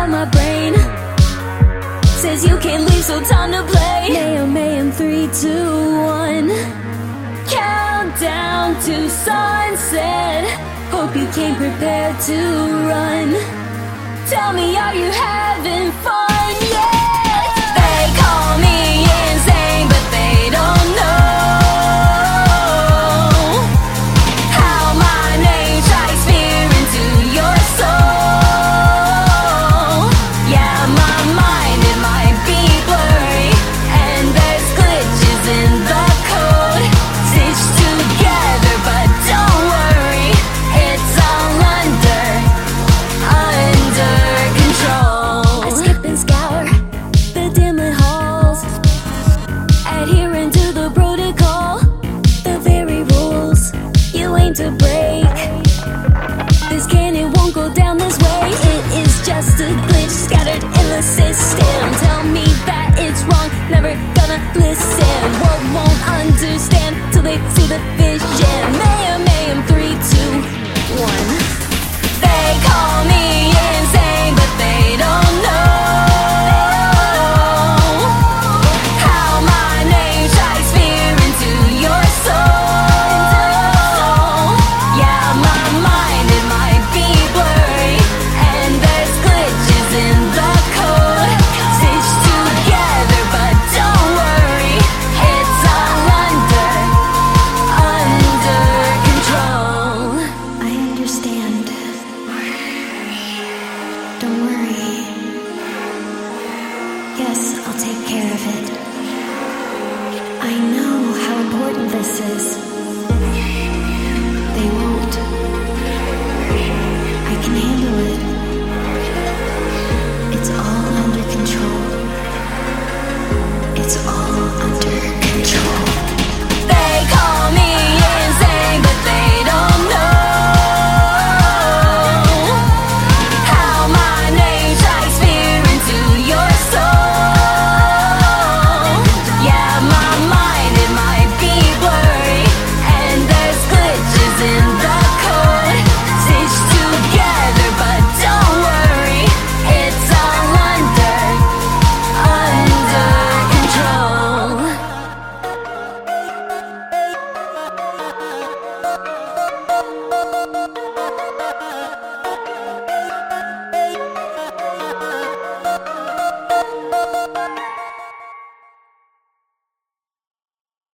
inside my brain says you can't leave, so time to play. Mayhem, mayhem, 3, 2, 1. Countdown to sunset. Hope you came prepared to run. Tell me, are you having fun yet? They call me insane, but they don't know how my name strikes fear into your soul. Yeah, my mind, it might be blurry, and there's glitches in the code stitched together, but don't worry, it's all under control. I skip and scour the dimlit halls, adhering to the protocol, the very rules you aim to break. This cannon won't go down this way. It is just a glitch scattered in the system. Tell me that it's wrong, never gonna listen. World won't understand till they see the vision. Mayhem, mayhem, 3, 2, 1. They call me insane, but they don't know how my name strikes fear into your soul. Yeah, my mind, it might be blurry, and there's glitches in the code stitched together, but don't worry, it's all under control. I understand. Don't worry. Yes, I'll take care of it. I know how important this is. They won't. I can handle it. It's all under control. It's all under control. They call me insane, but they don't know how my name strikes fear into your soul. Yeah, my mind, it might be blurry, and there's glitches in the code stitched together, but don't worry, it's all under control.